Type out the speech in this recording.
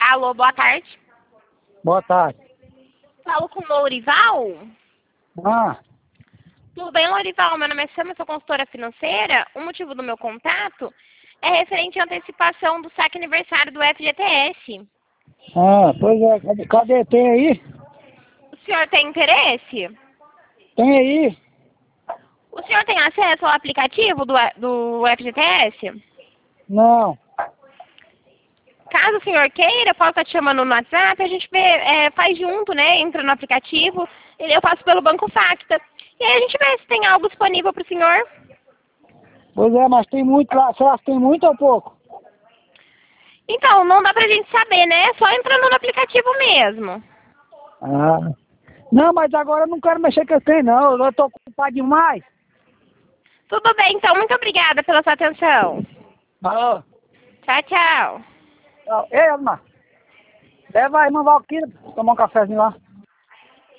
Alô, boa tarde. Boa tarde. Falo com o Lourival. Ah, Tudo bem, Lourival? Meu nome é Sam, eu sou consultora financeira. O motivo do meu contato é referente à antecipação do saque aniversário do FGTS. pois é. Cadê? Tem aí? O senhor tem interesse? Tem aí? O senhor tem acesso ao aplicativo do FGTS? Não. Caso o senhor queira, eu posso estar te chamando no WhatsApp, a gente faz junto, né? Entra no aplicativo, e eu passo pelo Banco Facta. E aí a gente vê se tem algo disponível para o senhor. Pois é, mas tem muito lá. Será que tem muito ou pouco? Então, não dá pra gente saber, né? Só entrando no aplicativo mesmo. Ah. Não, mas agora eu não quero mexer com esse não. Eu tô ocupado demais. Tudo bem, então. Muito obrigada pela sua atenção. Ah. Tchau, tchau. Ei, Alma. Leva a irmã Valquíria tomar um cafezinho lá.